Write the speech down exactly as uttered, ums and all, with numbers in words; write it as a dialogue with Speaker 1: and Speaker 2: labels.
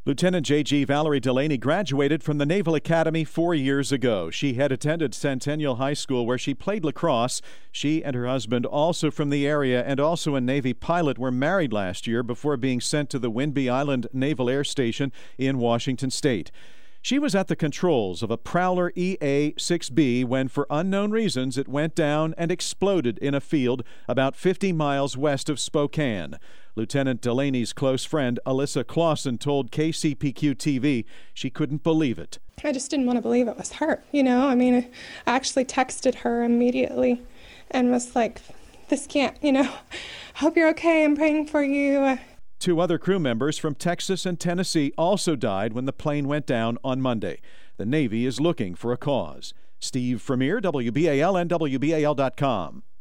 Speaker 1: Lieutenant J G Valerie Delaney graduated from the Naval Academy four years ago. She had attended Centennial High School where she played lacrosse. She and her husband, also from the area and also a Navy pilot, were married last year before being sent to the Whidbey Island Naval Air Station in Washington State. She was at the controls of a Prowler E A six B when, for unknown reasons, it went down and exploded in a field about fifty miles west of Spokane. Lieutenant Delaney's close friend, Alyssa Clausen, told K C P Q T V she couldn't believe it.
Speaker 2: I just didn't want to believe it was her, you know? I mean, I actually texted her immediately and was like, this can't, you know, hope you're okay, I'm praying for you.
Speaker 1: Two other crew members from Texas and Tennessee also died when the plane went down on Monday. The Navy is looking for a cause. Steve Vermeer, W B A L and W B A L dot com.